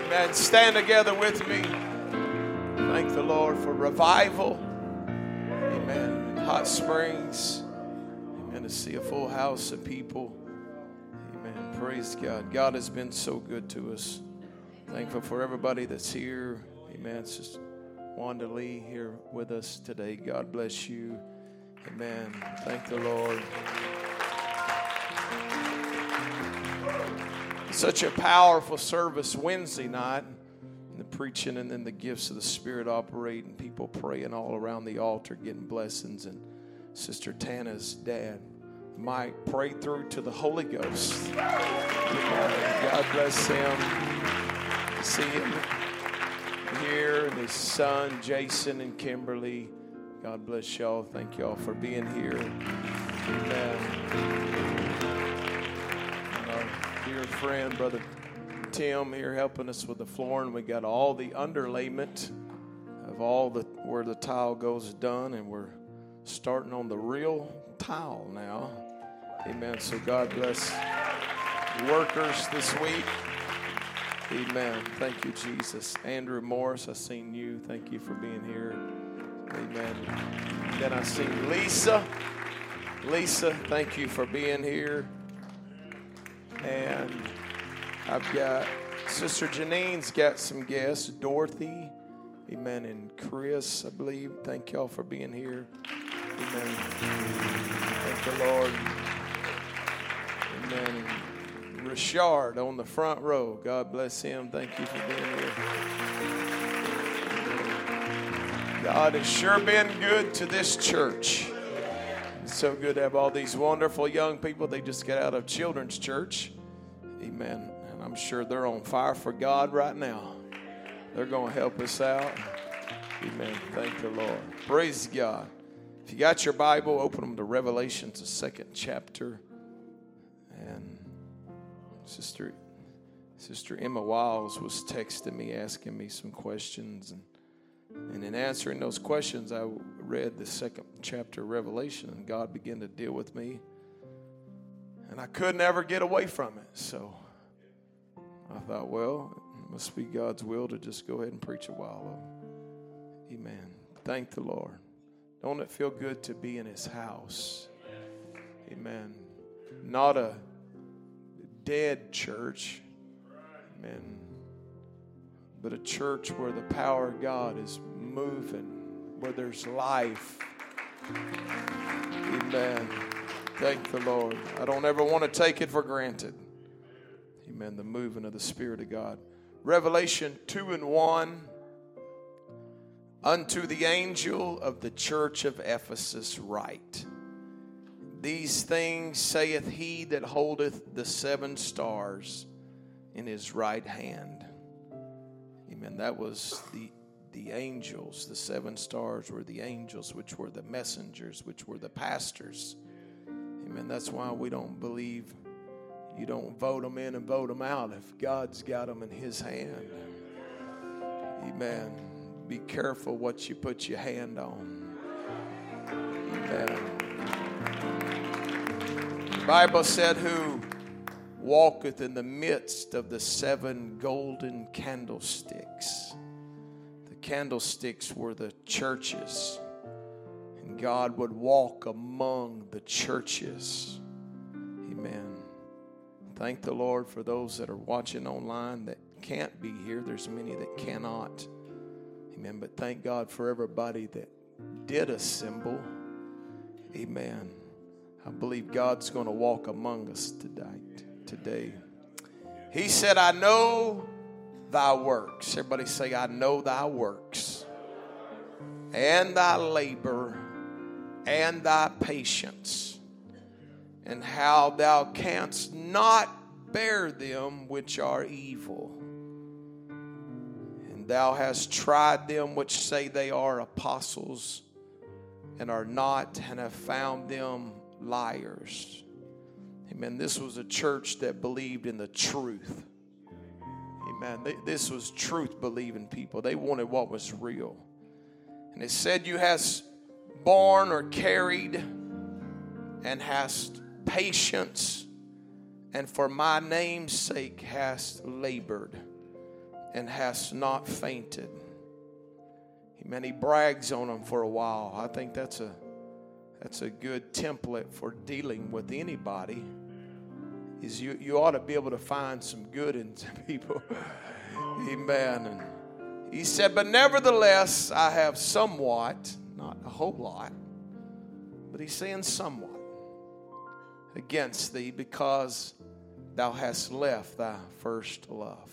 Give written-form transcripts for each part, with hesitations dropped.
Amen. Stand together with me. Thank the Lord for revival. Amen. In Hot Springs. Amen. To see a full house of people. Amen. Praise God. God has been so good to us. Thankful for everybody that's here. Amen. Sister Wanda Lee here with us today. God bless you. Amen. Thank the Lord. Such a powerful service Wednesday night. The preaching and then the gifts of the Spirit operate and people praying all around the altar getting blessings. And Sister Tana's dad, Mike, prayed through to the Holy Ghost. God bless him. See him here and his son Jason and Kimberly. God bless y'all. Thank y'all for being here. Amen. Dear friend, Brother Tim here helping us with the flooring. We got all the underlayment of all the where the tile goes done, and we're starting on the real tile now. Amen. So God bless the workers this week. Amen. Thank you, Jesus. Andrew Morris, I seen you. Thank you for being here. Amen. Then I seen Lisa. Lisa, thank you for being here. And I've got Sister Janine's got some guests. Dorothy, amen, and Chris, I believe. Thank y'all for being here. Amen. Thank the Lord. Amen. Richard on the front row. God bless him. Thank you for being here. God has sure been good to this church. It's so good to have all these wonderful young people. They just got out of children's church. Amen. And I'm sure they're on fire for God right now. They're going to help us out. Amen. Thank the Lord. Praise God. If you got your Bible, open them to Revelations, the 2nd chapter. And Sister Emma Wiles was texting me, asking me some questions. And in answering those questions, I read the 2nd chapter of Revelation, and God began to deal with me. And I could never get away from it. So I thought, well, it must be God's will to just go ahead and preach a while. Amen. Thank the Lord. Don't it feel good to be in His house? Amen. Not a dead church. Amen. But a church where the power of God is moving, where there's life. Amen. Thank the Lord. I don't ever want to take it for granted. Amen. The moving of the Spirit of God. Revelation 2:1. Unto the angel of the church of Ephesus write, These things saith he that holdeth the 7 stars in his right hand. Amen. That was the angels. The 7 stars were the angels, which were the messengers, which were the pastors. Amen. That's why we don't believe you don't vote them in and vote them out if God's got them in His hand. Amen. Be careful what you put your hand on. Amen. The Bible said, Who walketh in the midst of the 7 golden candlesticks. The candlesticks were the churches. And God would walk among the churches. Amen. Thank the Lord for those that are watching online that can't be here. There's many that cannot. Amen. But thank God for everybody that did assemble. Amen. I believe God's going to walk among us today. He said, I know thy works. Everybody say, I know thy works. And thy labor and thy patience. And how thou canst not bear them which are evil. And thou hast tried them which say they are apostles and are not, and have found them liars. Amen. This was a church that believed in the truth. Amen. This was truth-believing people. They wanted what was real. And it said, you hast borne or carried and hast patience, and for my name's sake hast labored and hast not fainted. Amen. He brags on them for a while. I think that's a good template for dealing with anybody. Is you ought to be able to find some good in people. Amen. And he said, but nevertheless, I have somewhat, not a whole lot, but he's saying somewhat against thee, because thou hast left thy first love.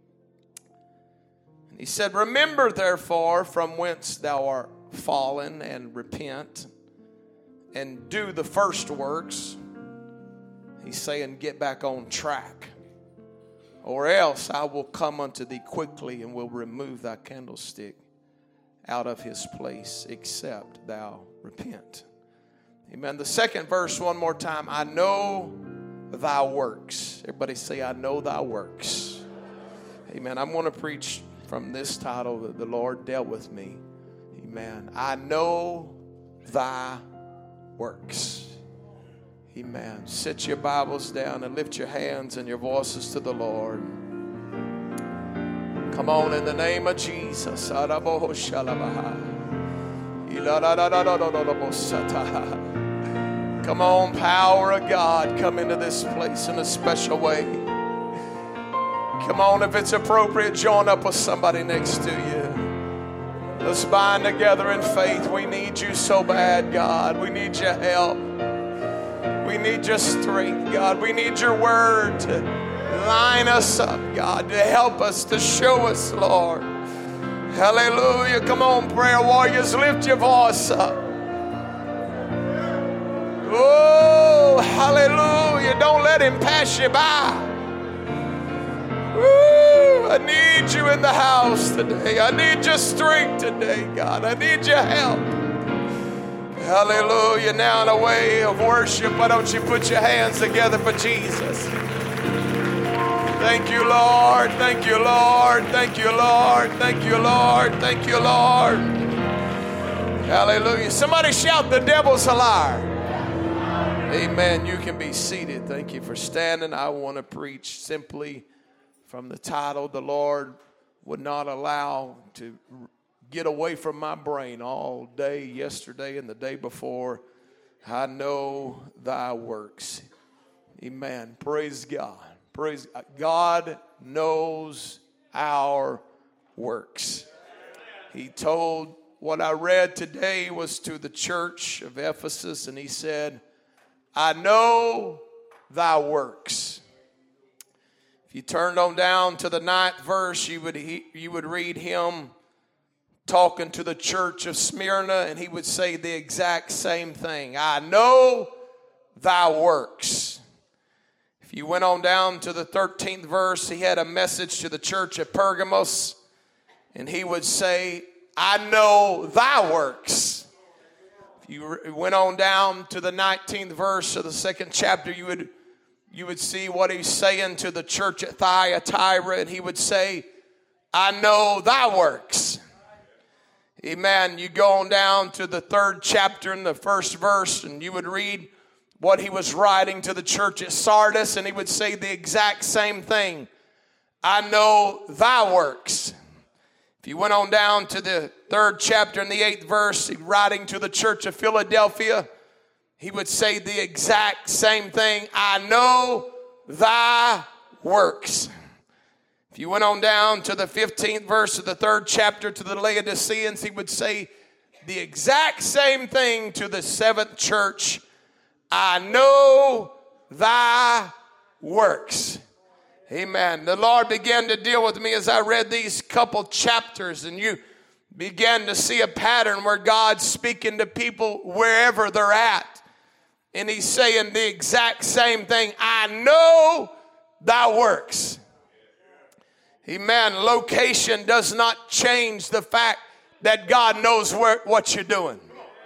And he said, remember therefore from whence thou art fallen, and repent, and do the first works. He's saying, get back on track, or else I will come unto thee quickly and will remove thy candlestick out of his place, except thou repent. Amen. The second verse one more time. I know thy works. Everybody say, I know thy works. Amen. I'm going to preach from this title that the Lord dealt with me. Amen. I know thy works. Amen. Sit your Bibles down and lift your hands and your voices to the Lord. Come on, in the name of Jesus. Come on, power of God, come into this place in a special way. Come on, if it's appropriate, join up with somebody next to you. Let's bind together in faith. We need you so bad, God. We need your help. We need your strength, God. We need your word to line us up, God, to help us, to show us, Lord. Hallelujah. Come on, prayer warriors, lift your voice up. Oh, hallelujah. Don't let him pass you by. Woo, I need you in the house today. I need your strength today, God. I need your help. Hallelujah. Now in a way of worship, why don't you put your hands together for Jesus? Thank you, Lord. Thank you, Lord. Thank you, Lord. Thank you, Lord. Thank you, Lord. Hallelujah. Somebody shout, the devil's a liar. Amen. You can be seated. Thank you for standing. I want to preach simply from the title, the Lord would not allow to get away from my brain all day yesterday and the day before. I know thy works. Amen. Praise God. Praise God. God knows our works. He told, what I read today was to the church of Ephesus, and he said, I know thy works. If you turned on down to the 9th verse, you would read him talking to the church of Smyrna, and he would say the exact same thing. I know thy works. If you went on down to the 13th verse, he had a message to the church at Pergamos, and he would say, I know thy works. If you went on down to the 19th verse of the 2nd chapter, you would see what he's saying to the church at Thyatira, and he would say, I know thy works. Amen. You go on down to the 3rd chapter in the 1st verse, and you would read what he was writing to the church at Sardis, and he would say the exact same thing. I know thy works. If you went on down to the 3rd chapter in the 8th verse, writing to the church of Philadelphia, he would say the exact same thing. I know thy works. If you went on down to the 15th verse of the 3rd chapter to the Laodiceans, he would say the exact same thing to the 7th church. I know thy works. Amen. The Lord began to deal with me as I read these couple chapters, and you began to see a pattern where God's speaking to people wherever they're at. And he's saying the exact same thing. I know thy works. Amen. Location does not change the fact that God knows what you're doing.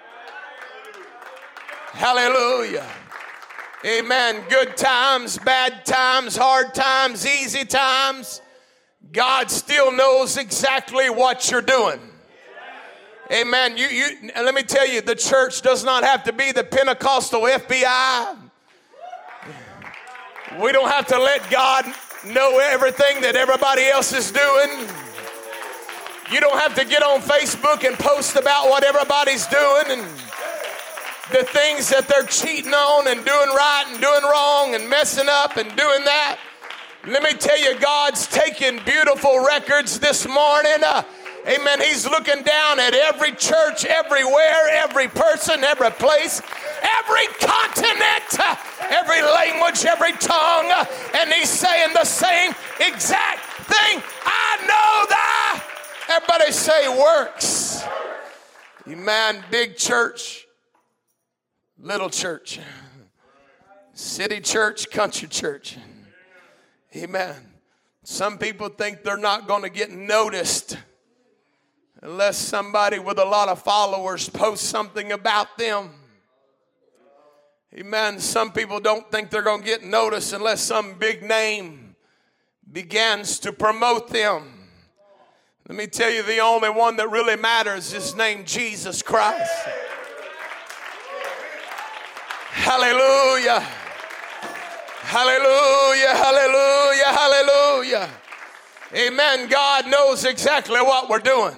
Hallelujah. Amen. Good times, bad times, hard times, easy times. God still knows exactly what you're doing. Amen. Let me tell you, the church does not have to be the Pentecostal FBI. We don't have to let God know everything that everybody else is doing. You don't have to get on Facebook and post about what everybody's doing and the things that they're cheating on and doing right and doing wrong and messing up and doing that. Let me tell you, God's taking beautiful records this morning. Amen. He's looking down at every church, everywhere, every person, every place, every continent, every language, every tongue. And he's saying the same exact thing. I know that. Everybody say works. Amen. Big church, little church, city church, country church. Amen. Some people think they're not going to get noticed unless somebody with a lot of followers posts something about them. Amen. Some people don't think they're going to get noticed unless some big name begins to promote them. Let me tell you, the only one that really matters is named Jesus Christ. Hallelujah. Hallelujah, hallelujah, hallelujah. Amen. God knows exactly what we're doing.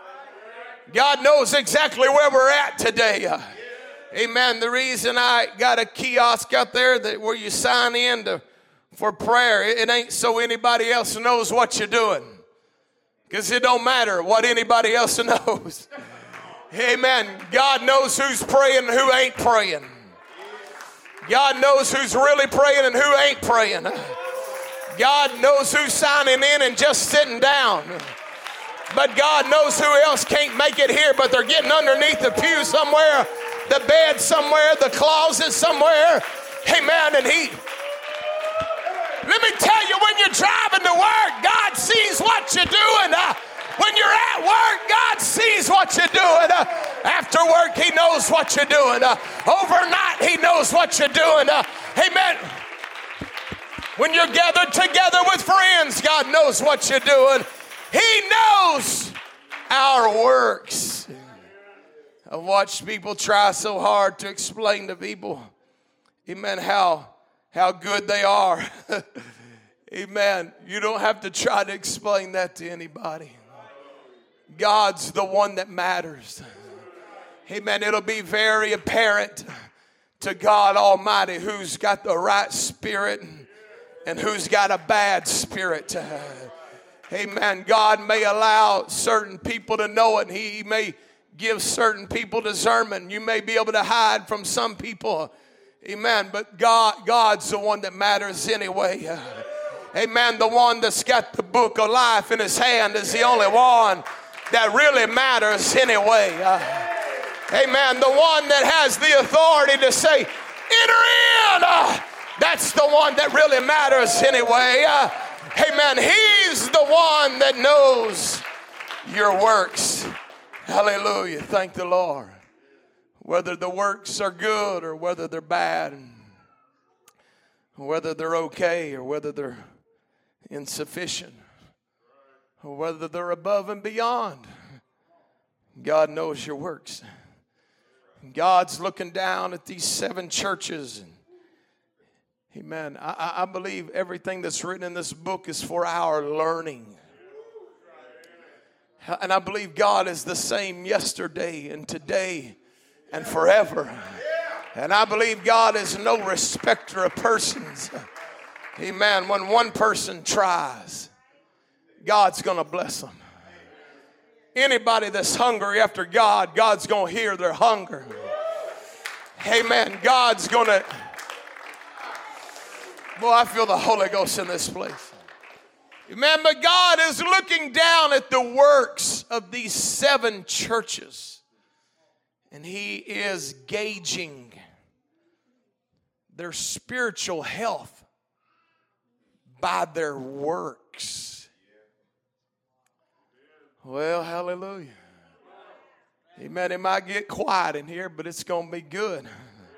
God knows exactly where we're at today. Amen. The reason I got a kiosk out there where you sign in for prayer, it ain't so anybody else knows what you're doing. Because it don't matter what anybody else knows. Amen. God knows who's praying and who ain't praying. God knows who's really praying and who ain't praying. God knows who's signing in and just sitting down. But God knows who else can't make it here, but they're getting underneath the pew somewhere, the bed somewhere, the closet somewhere. Amen. And let me tell you, when you're driving to work, God sees what you're doing. When you're at work, God sees what you're doing. After work, he knows what you're doing. Overnight, he knows what you're doing. Amen. When you're gathered together with friends, God knows what you're doing. He knows our works. I've watched people try so hard to explain to people, amen, how good they are. Amen. You don't have to try to explain that to anybody. God's the one that matters. Amen. It'll be very apparent to God Almighty who's got the right spirit and who's got a bad spirit. Amen. God may allow certain people to know it. He may give certain people discernment. You may be able to hide from some people. Amen. But God's the one that matters anyway. Amen. The one that's got the book of life in his hand is the only one that really matters anyway. Amen. The one that has the authority to say, enter in. That's the one that really matters anyway. Amen. He's the one that knows your works. Hallelujah. Thank the Lord. Whether the works are good or whether they're bad, whether they're okay or whether they're insufficient, or whether they're above and beyond, God knows your works. God's looking down at these 7 churches. Amen. I believe everything that's written in this book is for our learning. And I believe God is the same yesterday and today and forever. And I believe God is no respecter of persons. Amen. When one person tries, God's going to bless them. Anybody that's hungry after God, God's going to hear their hunger. Amen. God's going to... Boy, I feel the Holy Ghost in this place. Amen. But God is looking down at the works of these 7 churches. And he is gauging their spiritual health by their works. Well, hallelujah. Amen. It might get quiet in here, but it's going to be good.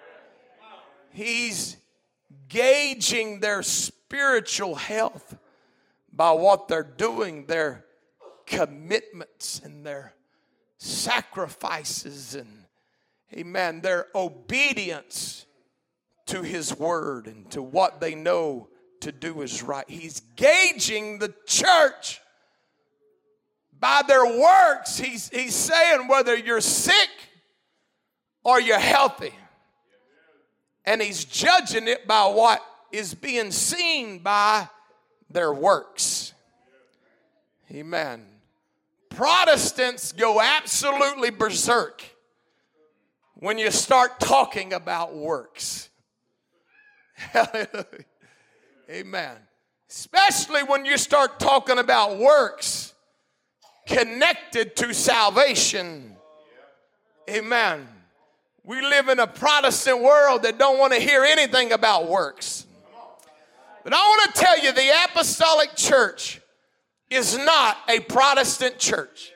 He's gauging their spiritual health by what they're doing, their commitments and their sacrifices and, amen, their obedience to his word and to what they know to do is right. He's gauging the church by their works. He's saying whether you're sick or you're healthy. And he's judging it by what is being seen by their works. Amen. Protestants go absolutely berserk when you start talking about works. Hallelujah. Amen. Especially when you start talking about works connected to salvation. Amen. We live in a Protestant world that don't want to hear anything about works. But I want to tell you, the apostolic church is not a Protestant church.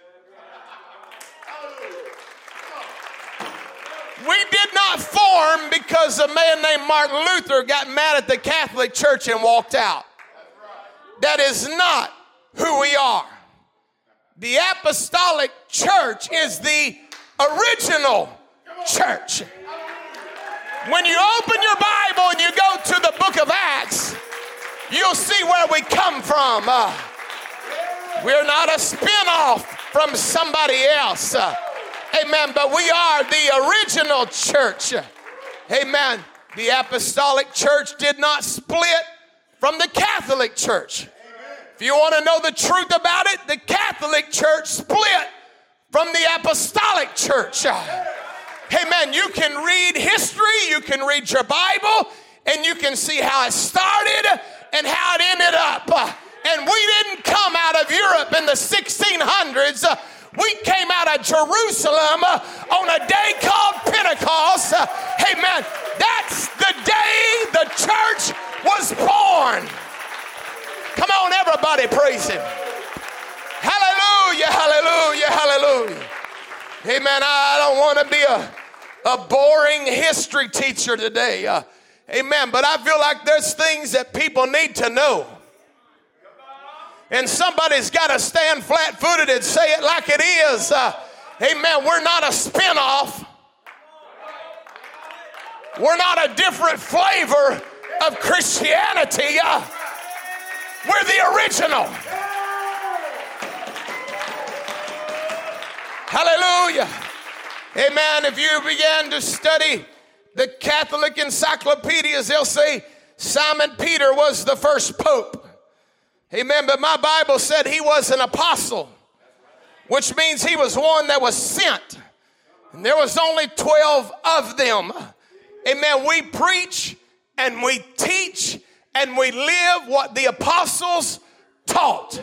We did not form because a man named Martin Luther got mad at the Catholic Church and walked out. That is not who we are. The apostolic church is the original church. When you open your Bible and you go to the book of Acts, you'll see where we come from. We're not a spin-off from somebody else. Amen. But we are the original church. Amen. The apostolic church did not split from the Catholic church. If you want to know the truth about it, the Catholic church split from the apostolic church. Amen. You can read history, you can read your Bible, and you can see how it started and how it ended up. And we didn't come out of Europe in the 1600s. We came out of Jerusalem on a day called Pentecost. Amen. That's the day the church was born. Come on, everybody, praise him. Hallelujah, hallelujah, hallelujah. Amen. I don't want to be a boring history teacher today. Amen. But I feel like there's things that people need to know. And somebody's got to stand flat-footed and say it like it is. Amen. We're not a spin-off. We're not a different flavor of Christianity. We're the original. Hallelujah. Amen. If you began to study the Catholic encyclopedias, they'll say Simon Peter was the first pope. Amen. But my Bible said he was an apostle, which means he was one that was sent. And there was only 12 of them. Amen. We preach and we teach and we live what the apostles taught.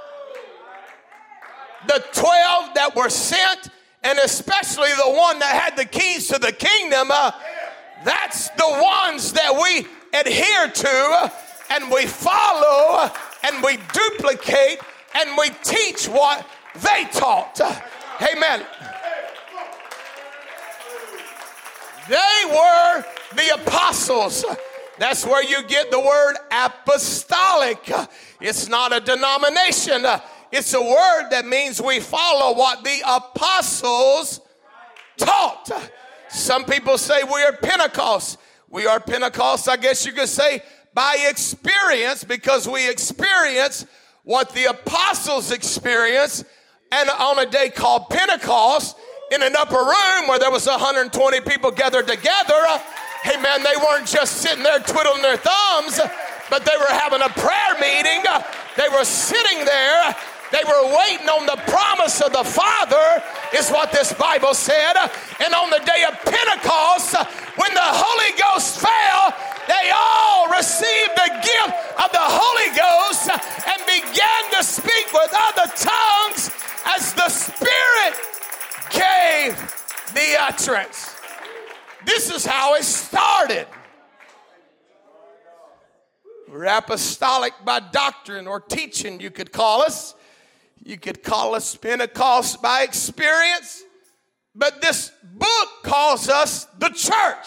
The 12 that were sent, and especially the one that had the keys to the kingdom, that's the ones that we adhere to and we follow and we duplicate and we teach what they taught. Amen. They were the apostles. That's where you get the word apostolic. It's not a denomination. It's a word that means we follow what the apostles taught. Some people say we are Pentecost. We are Pentecost, I guess you could say, by experience, because we experience what the apostles experienced, and on a day called Pentecost, in an upper room where there was 120 people gathered together. Amen. They weren't just sitting there twiddling their thumbs, but they were having a prayer meeting. They were sitting there. They were waiting on the promise of the Father, is what this Bible said. And on the day of Pentecost, when the Holy Ghost fell, they all received the gift of the Holy Ghost and began to speak with other tongues as the Spirit gave the utterance. This is how it started. We're apostolic by doctrine or teaching, you could call us. You could call us Pentecost by experience. But this book calls us the church.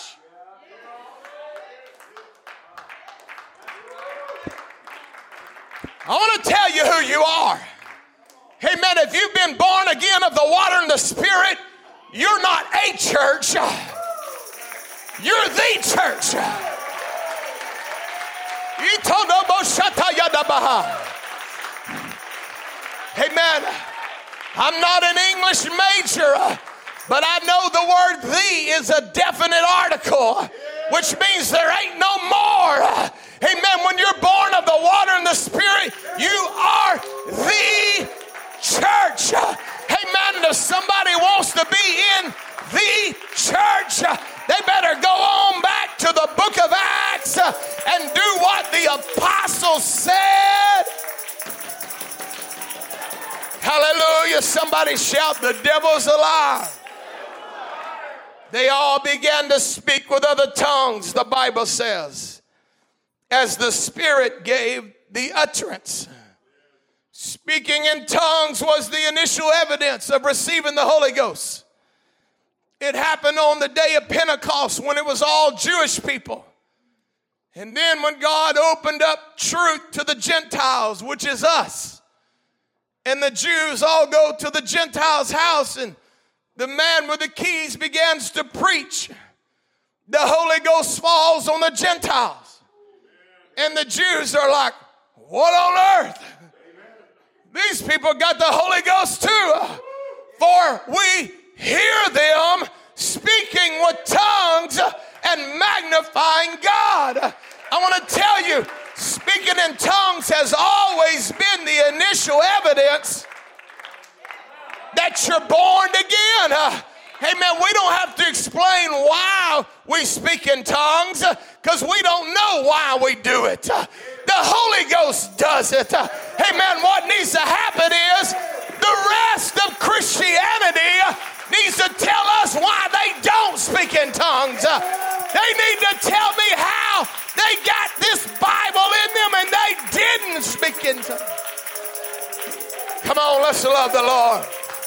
I want to tell you who you are. Amen. If you've been born again of the water and the Spirit, you're not a church. You're the church. Amen. I'm not an English major, but I know the word "the" is a definite article, which means there ain't no more. Amen. When you're born of the water and the Spirit, you are the church. Amen. And if somebody wants to be in the church, they better go on back to the book of Acts and do what the apostles said. Hallelujah. Somebody shout, "The devil's a liar." They all began to speak with other tongues, the Bible says, as the Spirit gave the utterance. Speaking in tongues was the initial evidence of receiving the Holy Ghost. It happened on the day of Pentecost when it was all Jewish people. And then when God opened up truth to the Gentiles, which is us, and the Jews all go to the Gentiles' house, and the man with the keys begins to preach, the Holy Ghost falls on the Gentiles. And the Jews are like, what on earth? These people got the Holy Ghost too. For we hear them speaking with tongues and magnifying God. I want to tell you, speaking in tongues has always been the initial evidence that you're born again. Amen. We don't have to explain why we speak in tongues because we don't know why we do it. The Holy Ghost does it. Amen. What needs to happen is the rest of Christianity needs to tell us why they don't speak in tongues. They need to tell me how they got this Bible in them and they didn't speak in tongues. Come on, let's love the Lord.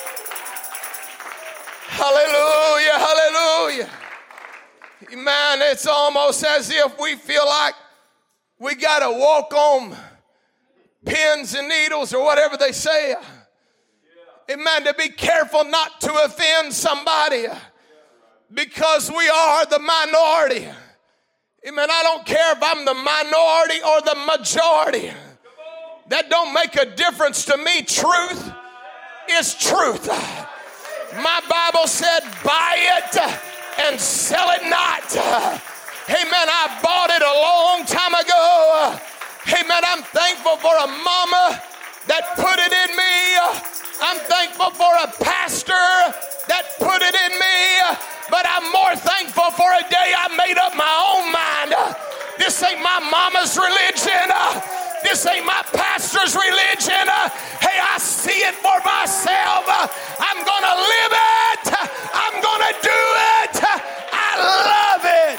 Hallelujah, hallelujah. Man, it's almost as if we feel like we got to walk on pins and needles or whatever they say. Amen, to be careful not to offend somebody because we are the minority. Amen, I don't care if I'm the minority or the majority. That don't make a difference to me. Truth is truth. My Bible said, buy it and sell it not. Amen. I bought it a long time ago. Amen. I'm thankful for a mama that put it in me. I'm thankful for a pastor that put it in me. But I'm more thankful for a day I made up my own mind. This ain't my mama's religion. This ain't my pastor's religion. Hey, I see it for myself. I'm going to live it. I'm going to do it. I love it.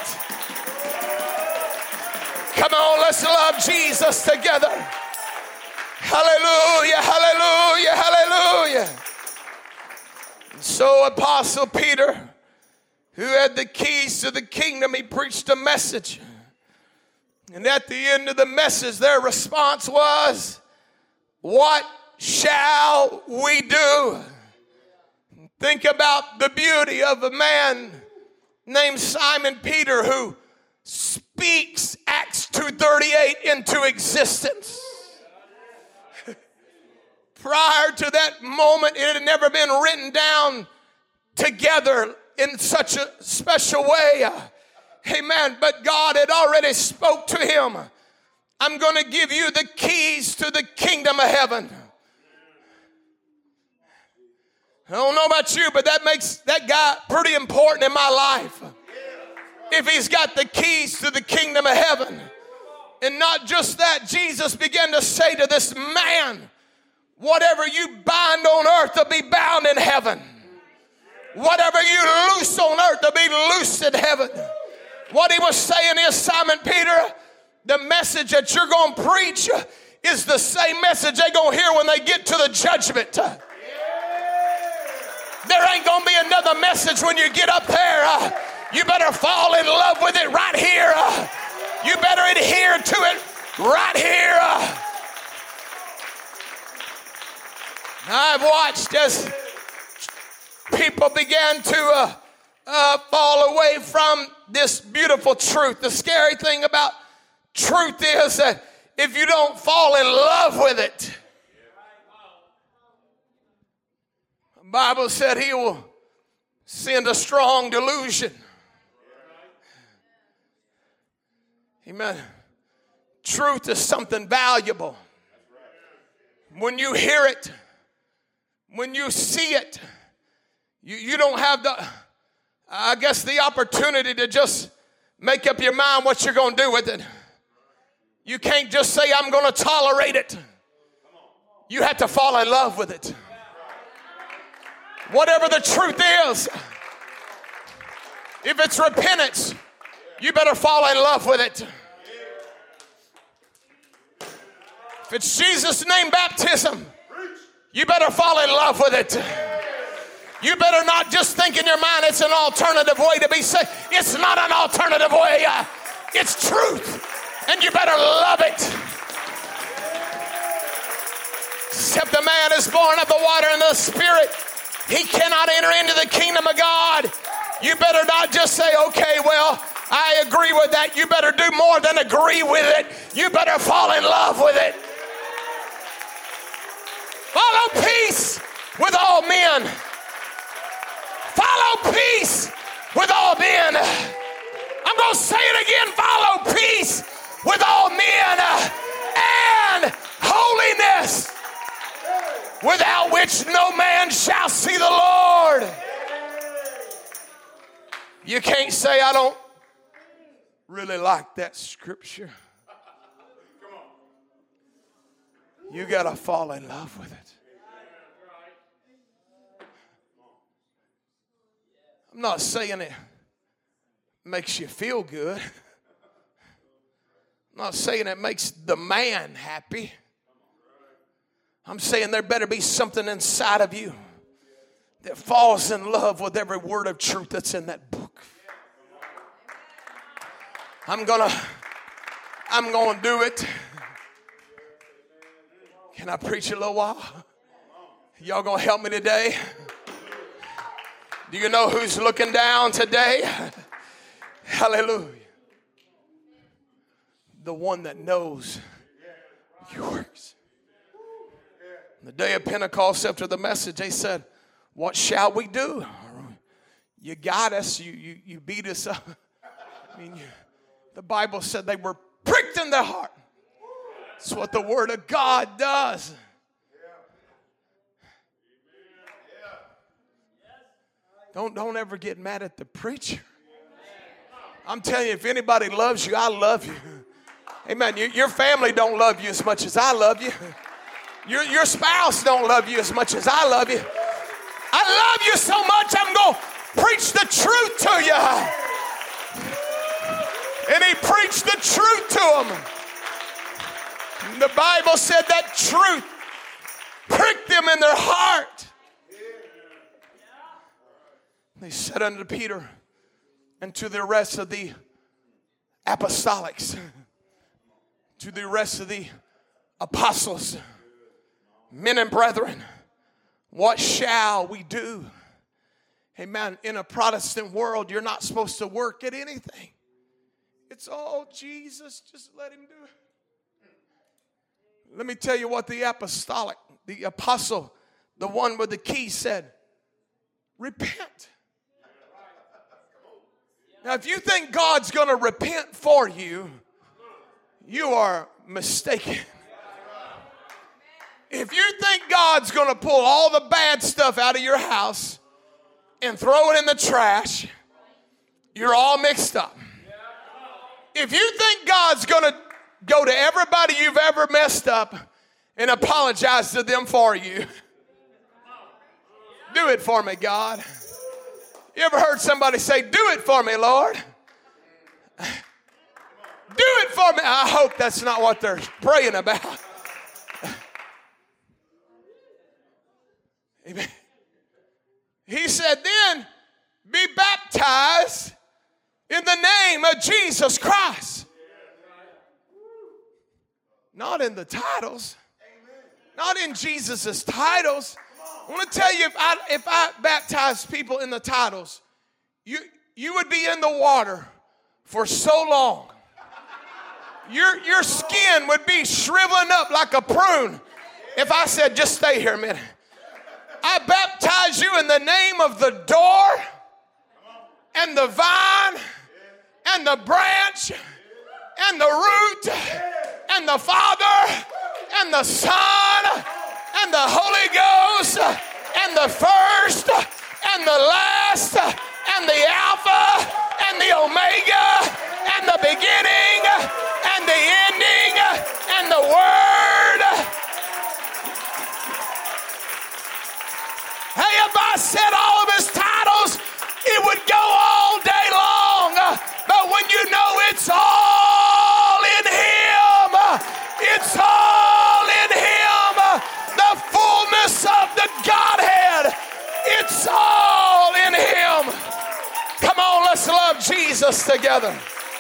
Come on, let's love Jesus together. Hallelujah, hallelujah, hallelujah. So Apostle Peter, who had the keys to the kingdom, he preached a message. And at the end of the message, their response was, what shall we do? Think about the beauty of a man named Simon Peter who speaks Acts 2:38 into existence. Prior to that moment, it had never been written down together in such a special way. Amen. But God had already spoke to him. I'm going to give you the keys to the kingdom of heaven. I don't know about you, but that makes that guy pretty important in my life. If he's got the keys to the kingdom of heaven. And not just that, Jesus began to say to this man, whatever you bind on earth will be bound in heaven. Whatever you loose on earth will be loosed in heaven. What he was saying is, Simon Peter, the message that you're going to preach is the same message they're going to hear when they get to the judgment. There ain't going to be another message when you get up there. You better fall in love with it right here. You better adhere to it right here. I've watched as people began to fall away from this beautiful truth. The scary thing about Truth is that if you don't fall in love with it, the Bible said he will send a strong delusion. Amen. Truth is something valuable. When you hear it, when you see it, you don't have the opportunity to just make up your mind what you're going to do with it. You can't just say, I'm going to tolerate it. You have to fall in love with it. Whatever the truth is, if it's repentance, you better fall in love with it. If it's Jesus' name baptism, you better fall in love with it. You better not just think in your mind it's an alternative way to be saved. It's not an alternative way. It's truth. And you better love it. Except the man is born of the water and the Spirit, he cannot enter into the kingdom of God. You better not just say, okay, well, I agree with that. You better do more than agree with it. You better fall in love with it. Follow peace with all men. Follow peace with all men. I'm going to say it again. Follow peace with all men and holiness, without which no man shall see the Lord. You can't say, I don't really like that scripture. You got to fall in love with it. I'm not saying it makes you feel good. I'm not saying it makes the man happy. I'm saying there better be something inside of you that falls in love with every word of truth that's in that book. I'm gonna do it. Can I preach a little while? Y'all gonna help me today? Do you know who's looking down today? Hallelujah. The one that knows your works. The day of Pentecost, after the message, they said, what shall we do? You got us. You beat us up. I mean, the Bible said they were pricked in their heart. That's what the Word of God does. Don't ever get mad at the preacher. I'm telling you, if anybody loves you, I love you. Amen. Your family don't love you as much as I love you. Your spouse don't love you as much as I love you. I love you so much, I'm going to preach the truth to you. And he preached the truth to them. And the Bible said that truth pricked them in their heart. They said unto Peter and to the rest of the apostolics, to the rest of the apostles, men and brethren, what shall we do? Amen. In a Protestant world, you're not supposed to work at anything. It's all Jesus, just let him do it. Let me tell you what the apostle, the one with the key said, repent. Now, if you think God's going to repent for you, you are mistaken. If you think God's going to pull all the bad stuff out of your house and throw it in the trash, you're all mixed up. If you think God's going to go to everybody you've ever messed up and apologize to them for you, do it for me, God. You ever heard somebody say, do it for me, Lord? Do it for me. I hope that's not what they're praying about. Amen. He said, then be baptized in the name of Jesus Christ. Not in the titles. Not in Jesus' titles. I want to tell you, if I baptize people in the titles, you would be in the water for so long. Your skin would be shriveling up like a prune if I said, just stay here a minute. I baptize you in the name of the door and the vine and the branch and the root and the Father and the Son and the Holy Ghost and the first and the last and the Alpha and the Omega and the beginning and the ending and the Word. Hey, if I said all of his titles, it would go all day long. But when you know it's all in him, it's all in him, the fullness of the Godhead, it's all in him. Come on, let's love Jesus together.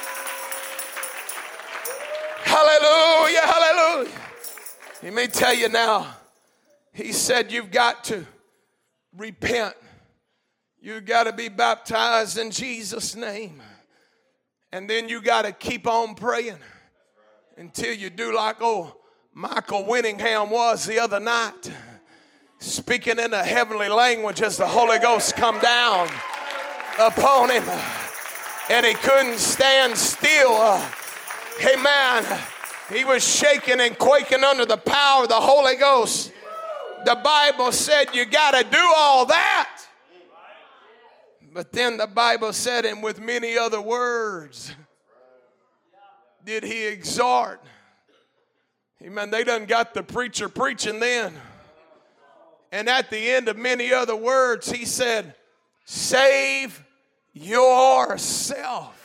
Hallelujah, hallelujah. Let me tell you now, he said you've got to repent. You got to be baptized in Jesus' name. And then you got to keep on praying until you do like Michael Winningham was the other night, speaking in a heavenly language as the Holy Ghost come down upon him. And he couldn't stand still. Amen. He was shaking and quaking under the power of the Holy Ghost. The Bible said you got to do all that. But then the Bible said, and with many other words did he exhort. Amen. They done got the preacher preaching then. And at the end of many other words, he said, save yourself.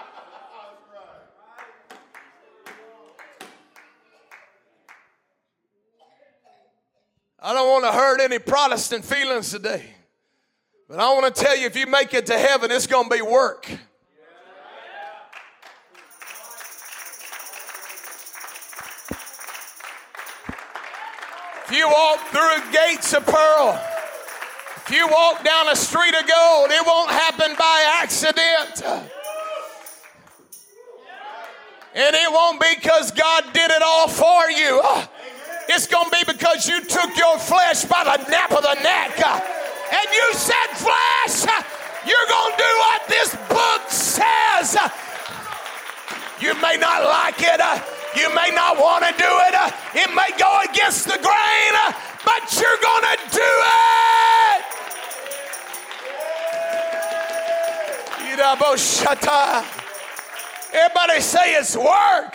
I don't want to hurt any Protestant feelings today. But I want to tell you, if you make it to heaven, it's going to be work. If you walk through gates of pearl, if you walk down a street of gold, it won't happen by accident. And it won't be because God did it all for you. It's going to be because you took your flesh by the nape of the neck. And you said, flesh, you're going to do what this book says. You may not like it. You may not want to do it. It may go against the grain, but you're going to do it. Everybody say it's work.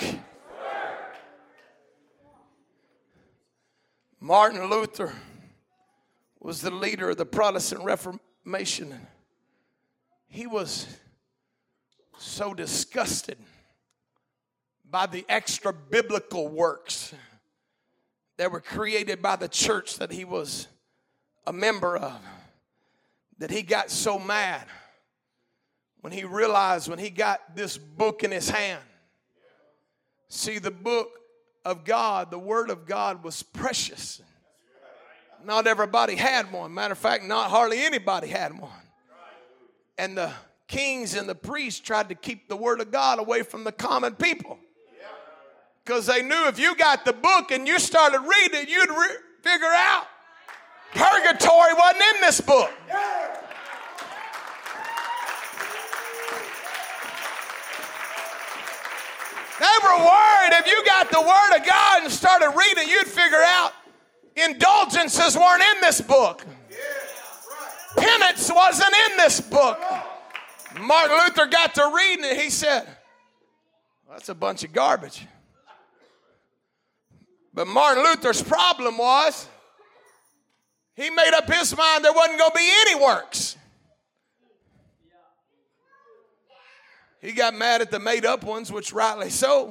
Martin Luther was the leader of the Protestant Reformation. He was so disgusted by the extra biblical works that were created by the church that he was a member of, that he got so mad when he realized, when he got this book in his hand. See, the book of God, the Word of God was precious. Not everybody had one. Matter of fact, not hardly anybody had one. And the kings and the priests tried to keep the Word of God away from the common people. Because they knew if you got the book and you started reading it, you'd figure out purgatory wasn't in this book. They were worried if you got the Word of God and started reading, you'd figure out indulgences weren't in this book. Penance wasn't in this book. Martin Luther got to reading it. He said, well, that's a bunch of garbage. But Martin Luther's problem was he made up his mind there wasn't going to be any works. He got mad at the made-up ones, which rightly so.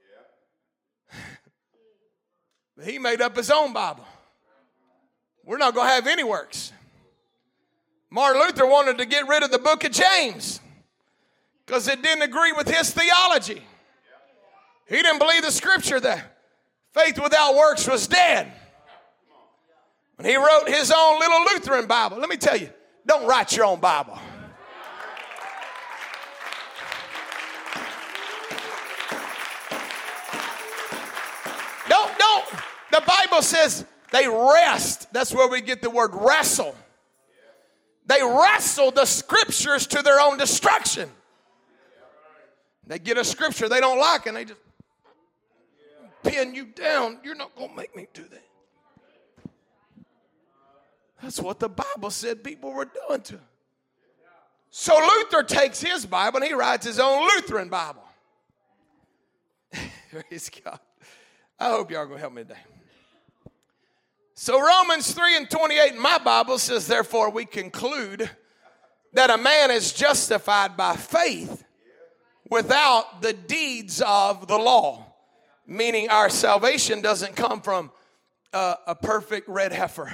But he made up his own Bible. We're not going to have any works. Martin Luther wanted to get rid of the book of James because it didn't agree with his theology. He didn't believe the scripture that faith without works was dead. When he wrote his own little Lutheran Bible, let me tell you, don't write your own Bible. Bible says they rest. That's where we get the word wrestle. They wrestle the scriptures to their own destruction. They get a scripture they don't like and they just pin you down. You're not going to make me do that. That's what the Bible said people were doing to him. So Luther takes his Bible and he writes his own Lutheran Bible. Praise God. I hope y'all are going to help me today. So Romans 3:28 in my Bible says, therefore we conclude that a man is justified by faith without the deeds of the law. Meaning our salvation doesn't come from a perfect red heifer.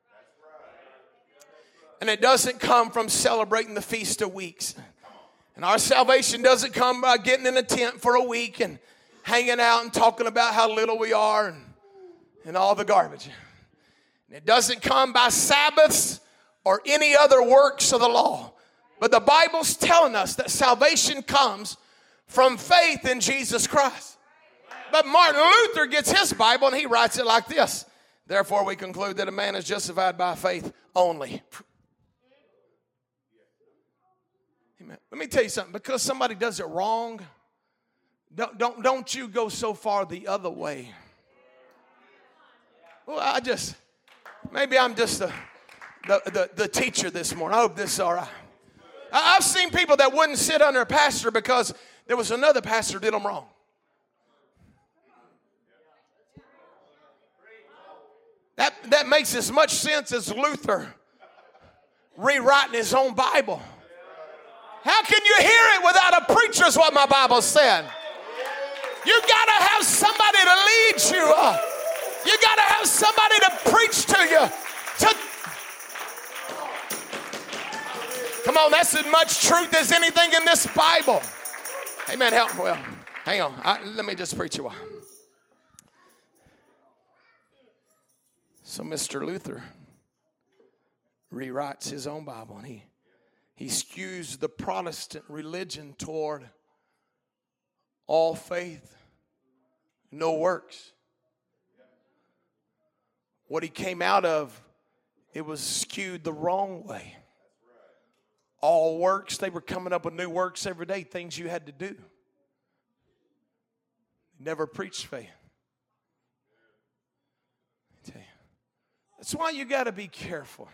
And it doesn't come from celebrating the Feast of Weeks. And our salvation doesn't come by getting in a tent for a week and hanging out and talking about how little we are and all the garbage. And it doesn't come by Sabbaths or any other works of the law. But the Bible's telling us that salvation comes from faith in Jesus Christ. But Martin Luther gets his Bible and he writes it like this. Therefore we conclude that a man is justified by faith only. Amen. Let me tell you something. Because somebody does it wrong, don't you go so far the other way. Well, maybe I'm just the teacher this morning. I hope this is all right. I've seen people that wouldn't sit under a pastor because there was another pastor did them wrong. That makes as much sense as Luther rewriting his own Bible. How can you hear it without a preacher is what my Bible said. You got to have somebody to lead you. You got to have somebody to preach to you. Come on, that's as much truth as anything in this Bible. Amen. Well, hang on. Let me just preach a while. So Mr. Luther rewrites his own Bible and he skews the Protestant religion toward all faith, no works. What he came out of, it was skewed the wrong way. All works, they were coming up with new works every day, things you had to do. Never preached faith. I tell you, that's why you got to be careful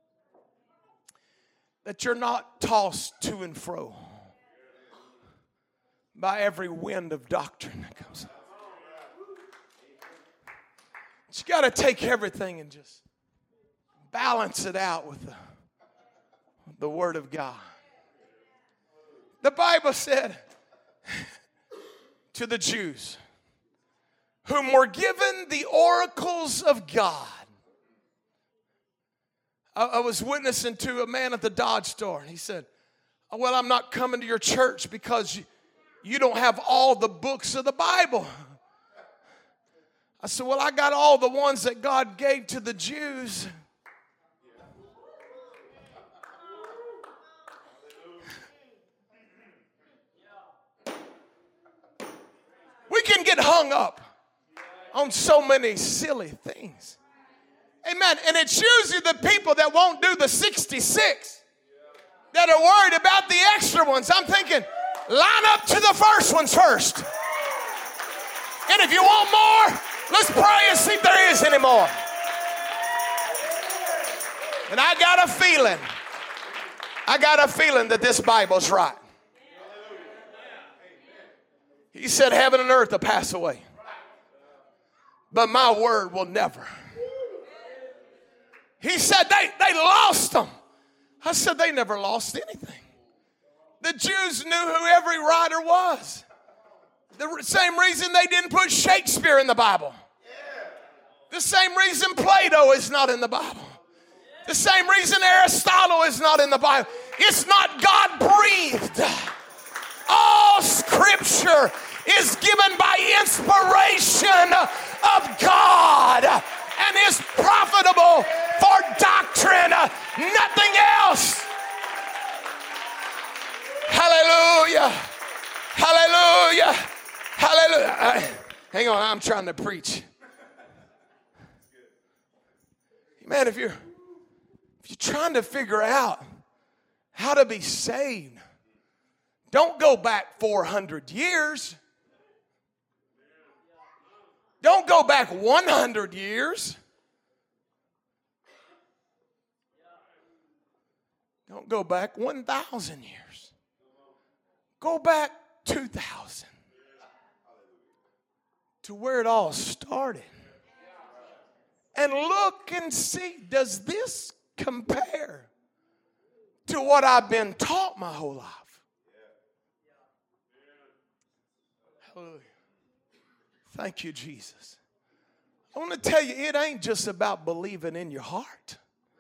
that you're not tossed to and fro by every wind of doctrine that comes up. You got to take everything and just balance it out with the Word of God. The Bible said to the Jews, whom were given the oracles of God. I was witnessing to a man at the Dodge store, and he said, well, I'm not coming to your church because you don't have all the books of the Bible. I said, well, I got all the ones that God gave to the Jews. We can get hung up on so many silly things. Amen. And it's usually the people that won't do the 66 that are worried about the extra ones. I'm thinking, line up to the first ones first. And if you want more, let's pray and see if there is any more. And I got a feeling that this Bible's right. He said heaven and earth will pass away, but my word will never. He said they lost them. I said they never lost anything. The Jews knew who every writer was. The same reason they didn't put Shakespeare in the Bible. The same reason Plato is not in the Bible. The same reason Aristotle is not in the Bible. It's not God-breathed. All Scripture is given by inspiration of God and is profitable for doctrine, nothing else. Hallelujah. Hallelujah. Hallelujah. Hang on, I'm trying to preach. Man, if you're trying to figure out how to be saved, don't go back 400 years. Don't go back 100 years. Don't go back 1,000 years. Go back 2,000 to where it all started. And look and see, does this compare to what I've been taught my whole life? Hallelujah. Thank you, Jesus. I want to tell you, it ain't just about believing in your heart.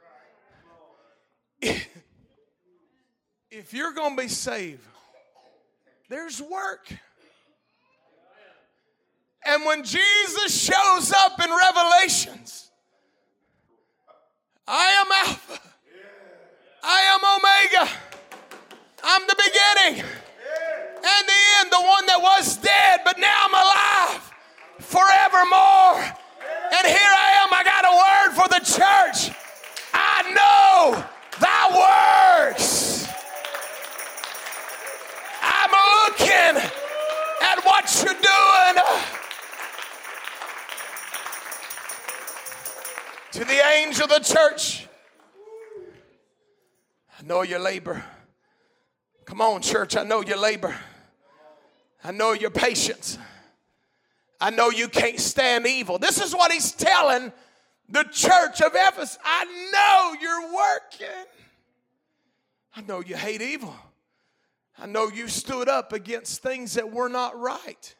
If you're going to be saved, there's work. And when Jesus shows up in Revelations, I am Alpha, I am Omega, I'm the beginning and the end, the one that was dead, but now I'm alive forevermore. And here I am, I got a word for the church. I know thy works. I'm looking at what you're doing. To the angel of the church, I know your labor. Come on, church, I know your labor. I know your patience. I know you can't stand evil. This is what he's telling the church of Ephesus. I know you're working. I know you hate evil. I know you stood up against things that were not right.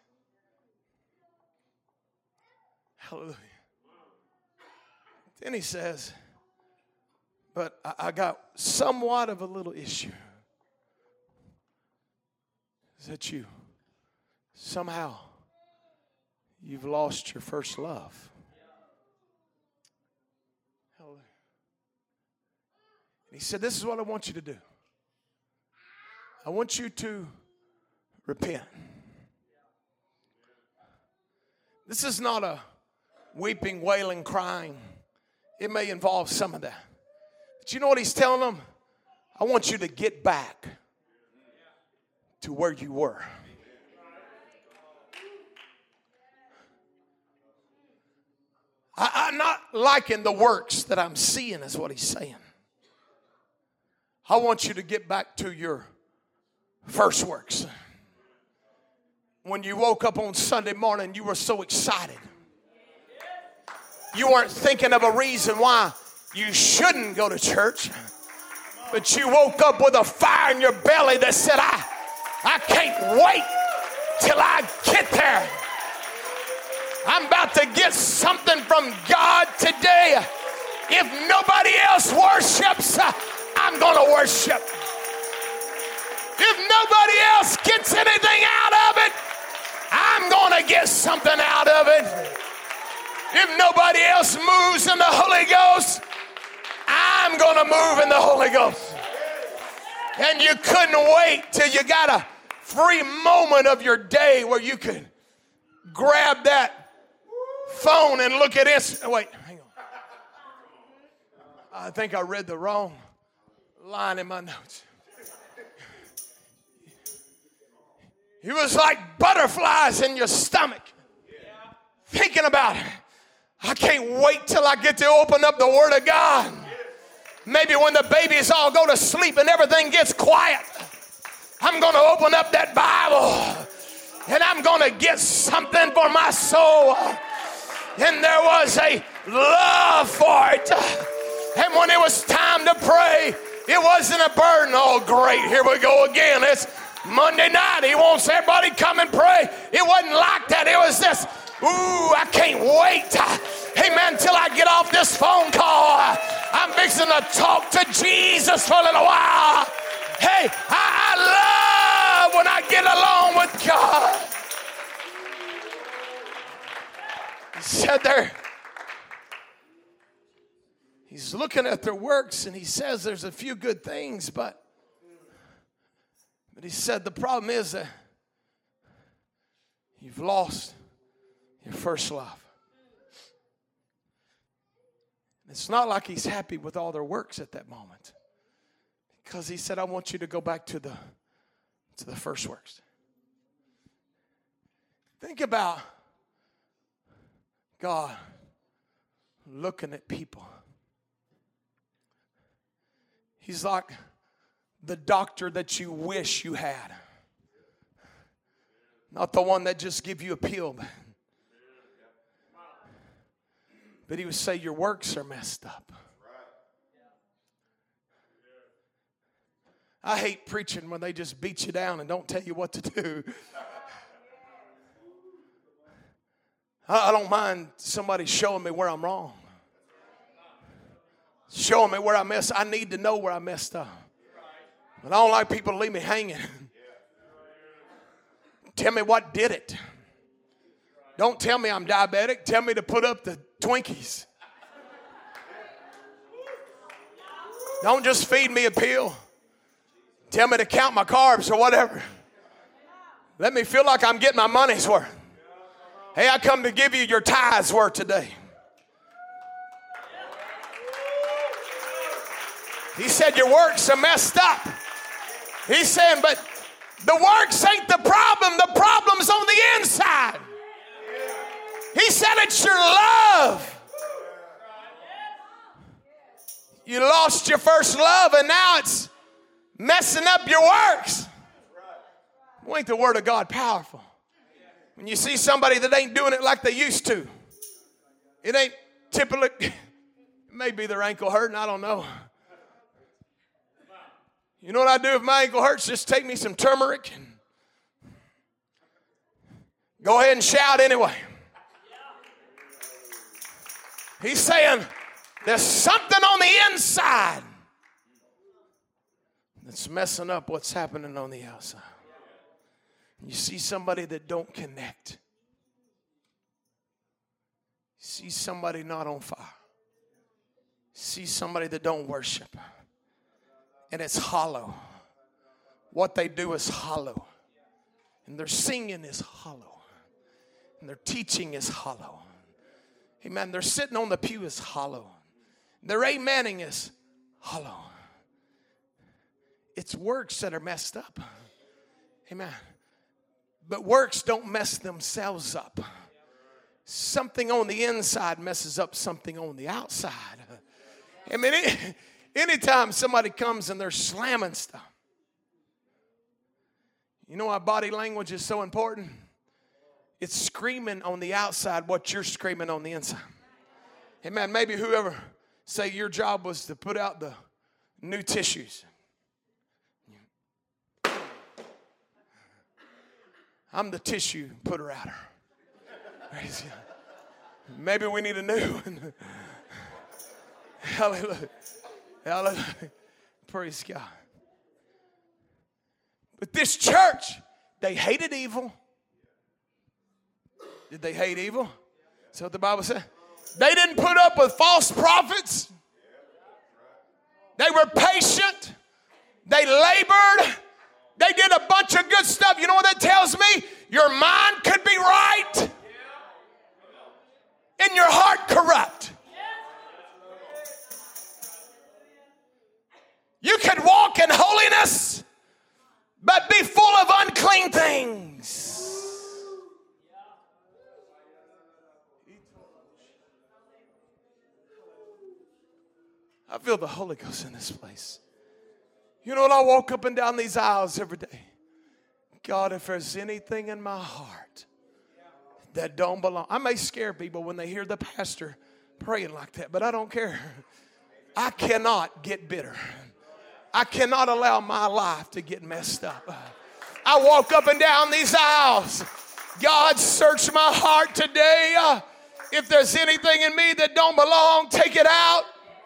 Hallelujah. Then he says, but I got somewhat of a little issue. Is that you? Somehow, you've lost your first love. Hallelujah. And he said, this is what I want you to do. I want you to repent. This is not a weeping, wailing, crying. It may involve some of that. But you know what he's telling them? I want you to get back to where you were. I'm not liking the works that I'm seeing, is what he's saying. I want you to get back to your first works. When you woke up on Sunday morning, you were so excited. You weren't thinking of a reason why you shouldn't go to church, but you woke up with a fire in your belly that said, I can't wait till I get there. I'm about to get something from God today. If nobody else worships, I'm going to worship. If nobody else gets anything out of it, I'm going to get something out of it. If nobody else moves in the Holy Ghost, I'm going to move in the Holy Ghost. And you couldn't wait till you got a free moment of your day where you could grab that phone and look at this. Wait, hang on. I think I read the wrong line in my notes. It was like butterflies in your stomach. Thinking about it. I can't wait till I get to open up the Word of God. Maybe when the babies all go to sleep and everything gets quiet, I'm going to open up that Bible and I'm going to get something for my soul. And there was a love for it. And when it was time to pray, it wasn't a burden. Oh, great, here we go again. It's Monday night. He wants everybody come and pray. It wasn't like that. It was this, ooh, I can't wait. Amen, till I get off this phone call. I'm fixing to talk to Jesus for a little while. Hey, I love when I get along with God. He said there, he's looking at their works and he says there's a few good things, but he said the problem is that you've lost your first love. It's not like he's happy with all their works at that moment. Because he said, I want you to go back to the first works. Think about God looking at people. He's like the doctor that you wish you had. Not the one that just give you a pill. But he would say your works are messed up. I hate preaching when they just beat you down and don't tell you what to do. I don't mind somebody showing me where I'm wrong. Showing me where I messed up. I need to know where I messed up. But I don't like people to leave me hanging. Tell me what did it. Don't tell me I'm diabetic. Tell me to put up the Twinkies. Don't just feed me a pill. Tell me to count my carbs or whatever. Let me feel like I'm getting my money's worth. Hey, I come to give you your tithes worth today. He said your works are messed up. He's saying, but the works ain't the problem. The problem's on the inside. He said it's your love. You lost your first love and now it's messing up your works. Ain't the word of God powerful? When you see somebody that ain't doing it like they used to, it ain't typically, it may be their ankle hurting, I don't know. You know what I do if my ankle hurts? Just take me some turmeric and go ahead and shout anyway. He's saying there's something on the inside that's messing up what's happening on the outside. You see somebody that don't connect. You see somebody not on fire. You see somebody that don't worship. And it's hollow. What they do is hollow. And their singing is hollow. And their teaching is hollow. Amen. They're sitting on the pew is hollow. Their amening is hollow. It's works that are messed up. Amen. But works don't mess themselves up. Something on the inside messes up something on the outside. I mean, anytime somebody comes and they're slamming stuff. You know why body language is so important? It's screaming on the outside what you're screaming on the inside. Hey man, maybe whoever, say your job was to put out the new tissues. I'm the tissue putter outer. Maybe we need a new one. Hallelujah. Hallelujah. Praise God. But this church, they hated evil. Did they hate evil? That's what the Bible said. They didn't put up with false prophets. They were patient. They labored. They did a bunch of good stuff. You know what that tells me? Your mind could be right and your heart corrupt. You could walk in holiness but be full of unclean things. I feel the Holy Ghost in this place. You know what? I walk up and down these aisles every day. God, if there's anything in my heart that don't belong. I may scare people when they hear the pastor praying like that, but I don't care. I cannot get bitter. I cannot allow my life to get messed up. I walk up and down these aisles. God, search my heart today. If there's anything in me that don't belong, take it out.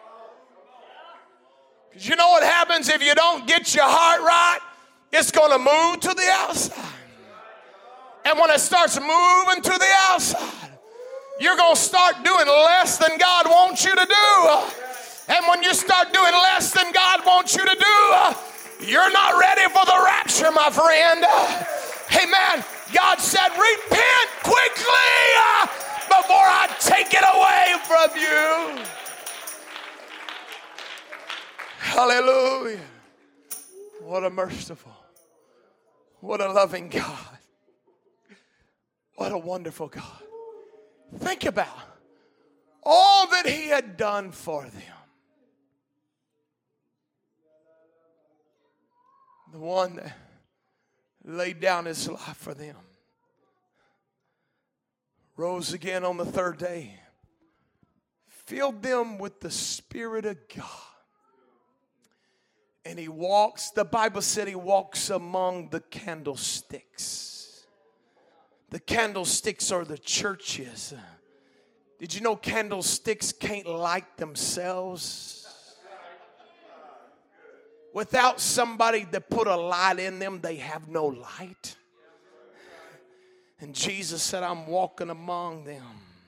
Because you know what happens if you don't get your heart right? It's going to move to the outside. And when it starts moving to the outside, you're going to start doing less than God wants you to do. And when you start doing less than God wants you to do, you're not ready for the rapture, my friend. Amen. God said, repent quickly before I take it away from you. Hallelujah. What a merciful, what a loving God. What a wonderful God. Think about all that he had done for them. The one that laid down his life for them, rose again on the third day, filled them with the Spirit of God. And he walks, the Bible said he walks among the candlesticks. The candlesticks are the churches. Did you know candlesticks can't light themselves? Without somebody that put a light in them, they have no light. And Jesus said, I'm walking among them.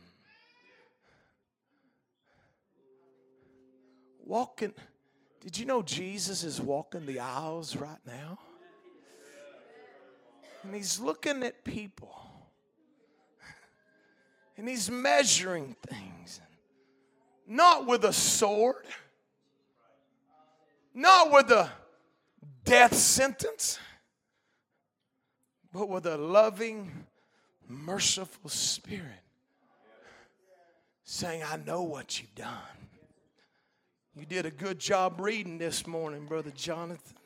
Walking. Did you know Jesus is walking the aisles right now? And he's looking at people. And he's measuring things. Not with a sword. Not with a death sentence. But with a loving, merciful spirit. Saying, I know what you've done. You did a good job reading this morning, Brother Jonathan.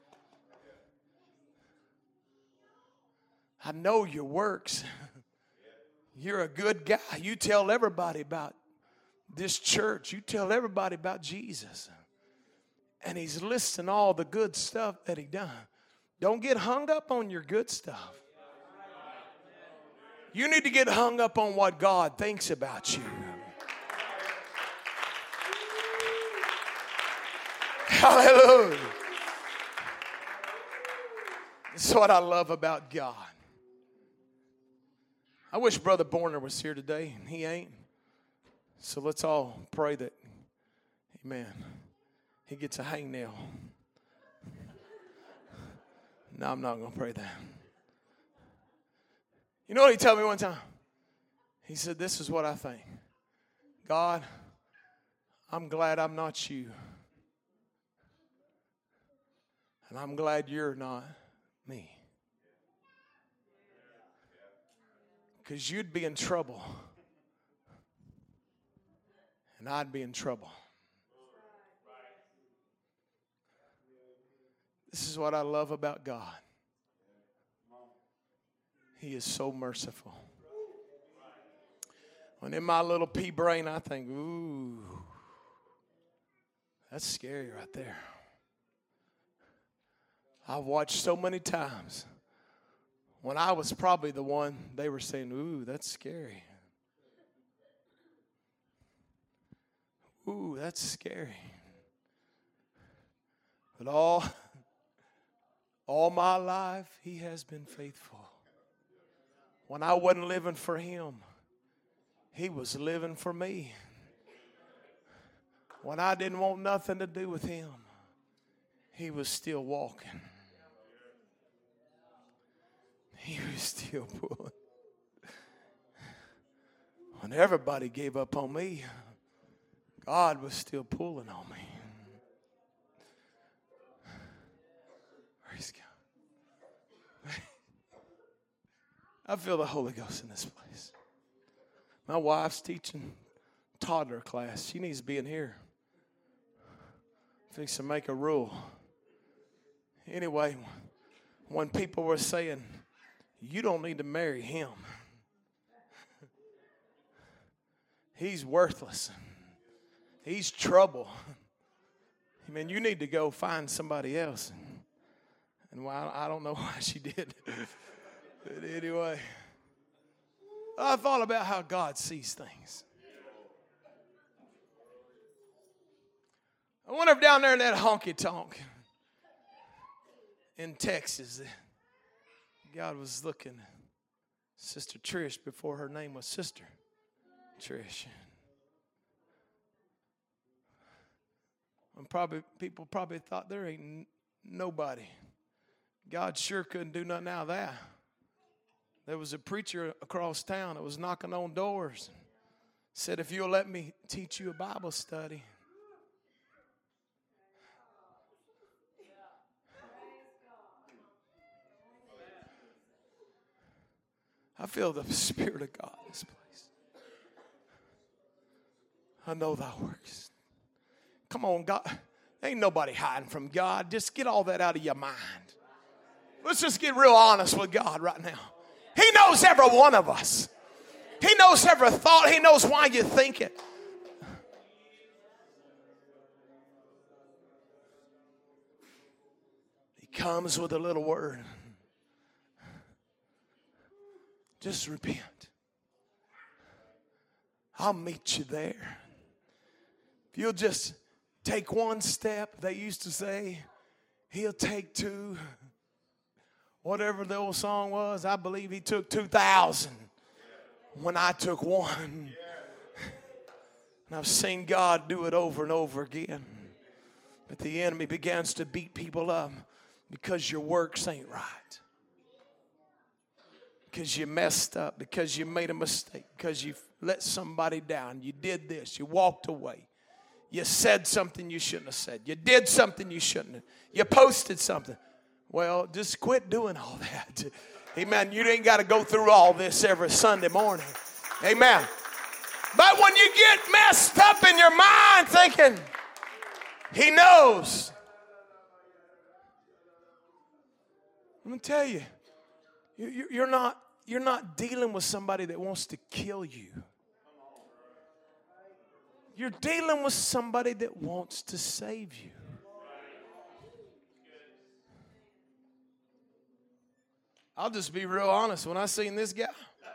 I know your works. You're a good guy. You tell everybody about this church. You tell everybody about Jesus. And he's listing all the good stuff that he done. Don't get hung up on your good stuff. You need to get hung up on what God thinks about you. Hallelujah. That's what I love about God. I wish Brother Borner was here today, and he ain't. So let's all pray that, amen, he gets a hangnail. No, I'm not going to pray that. You know what he told me one time? He said, this is what I think. God, I'm glad I'm not you. And I'm glad you're not me. Because you'd be in trouble. And I'd be in trouble. This is what I love about God. He is so merciful. When in my little pea brain, I think, ooh, that's scary right there. I've watched so many times when I was probably the one they were saying, ooh, that's scary. Ooh, that's scary. But all my life, he has been faithful. When I wasn't living for him, he was living for me. When I didn't want nothing to do with him, he was still walking. He was still pulling. When everybody gave up on me, God was still pulling on me. Praise God. I feel the Holy Ghost in this place. My wife's teaching toddler class. She needs to be in here. Fix to make a rule. Anyway, when people were saying, you don't need to marry him. He's worthless. He's trouble. I mean, you need to go find somebody else. And well, I don't know why she did. But anyway, I thought about how God sees things. I wonder if down there in that honky-tonk in Texas, God was looking at Sister Trish before her name was Sister Trish. And people probably thought there ain't nobody. God sure couldn't do nothing out of that. There was a preacher across town that was knocking on doors. Said, if you'll let me teach you a Bible study. I feel the Spirit of God in this place. I know thy works. Come on, God. Ain't nobody hiding from God. Just get all that out of your mind. Let's just get real honest with God right now. He knows every one of us. He knows every thought. He knows why you think it. He comes with a little word. Just repent. I'll meet you there. If you'll just take one step, they used to say, he'll take two. Whatever the old song was, I believe he took 2,000 when I took one. And I've seen God do it over and over again. But the enemy begins to beat people up because your works ain't right. Because you messed up, because you made a mistake, because you let somebody down. You did this, you walked away. You said something you shouldn't have said. You did something you shouldn't have. You posted something. Well, just quit doing all that. Amen. You ain't got to go through all this every Sunday morning. Amen. But when you get messed up in your mind thinking, he knows. I'm going to tell you, you're not dealing with somebody that wants to kill you. You're dealing with somebody that wants to save you. I'll just be real honest. When I seen this guy,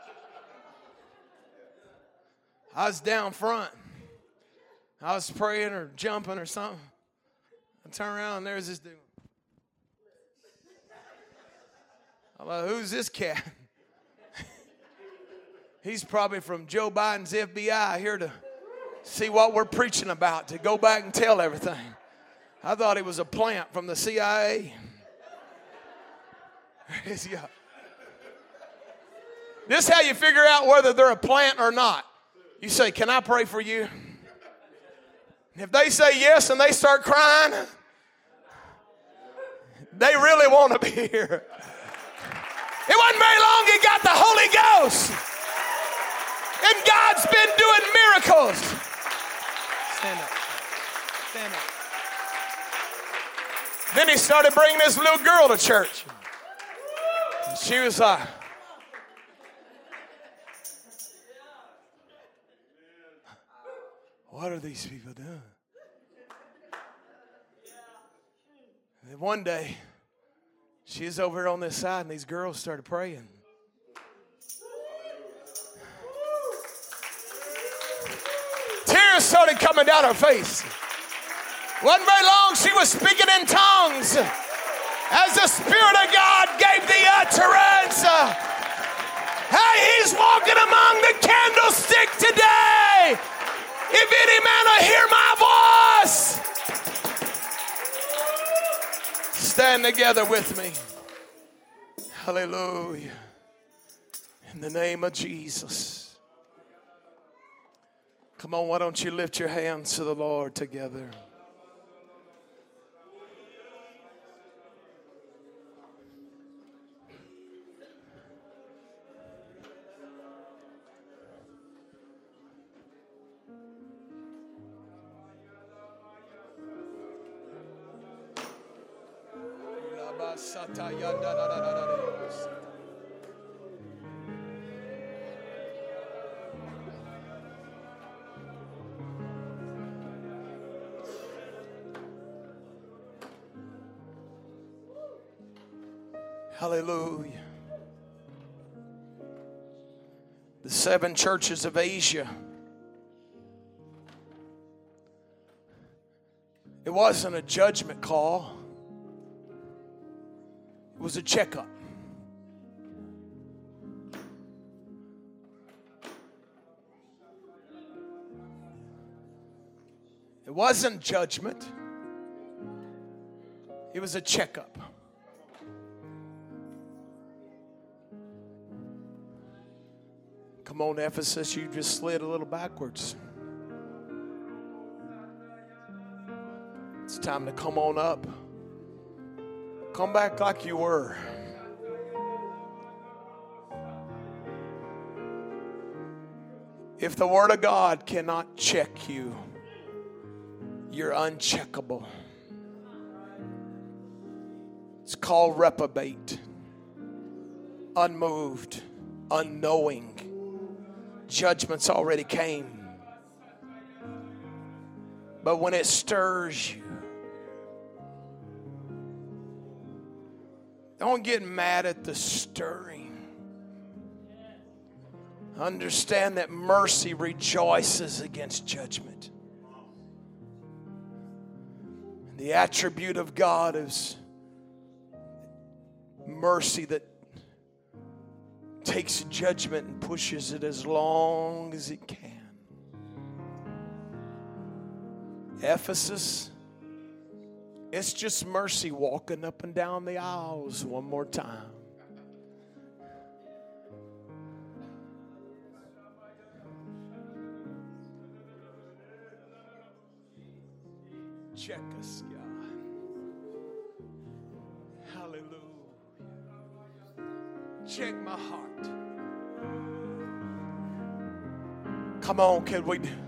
I was down front. I was praying or jumping or something. I turn around and there's this dude. I'm like, who's this cat? He's probably from Joe Biden's FBI here to see what we're preaching about, to go back and tell everything. I thought he was a plant from the CIA. Praise God. This is how you figure out whether they're a plant or not. You say, can I pray for you? And if they say yes and they start crying, they really want to be here. It wasn't very long he got the Holy Ghost. And God's been doing miracles. Stand up. Stand up. Then he started bringing this little girl to church. And she was like, what are these people doing? And then one day, she was over here on this side, and these girls started praying. Tears started coming down her face. Wasn't very long, she was speaking in tongues as the Spirit of God gave the utterance. Hey, he's walking among the candlestick today. If any man will hear my voice, stand together with me. Hallelujah. In the name of Jesus. Come on, why don't you lift your hands to the Lord together? Hallelujah. The 7 churches of Asia. It wasn't a judgment call. It was a checkup. It wasn't judgment. It was a checkup. Come on, Ephesus, you just slid a little backwards. It's time to come on up. Come back like you were. If the Word of God cannot check you, you're uncheckable. It's called reprobate, unmoved, unknowing. Judgment's already came. But when it stirs you, don't get mad at the stirring. Understand that mercy rejoices against judgment. The attribute of God is mercy that takes judgment and pushes it as long as it can. Ephesus, it's just mercy walking up and down the aisles one more time. Check us, God. Hallelujah. Check my heart. Come on, can we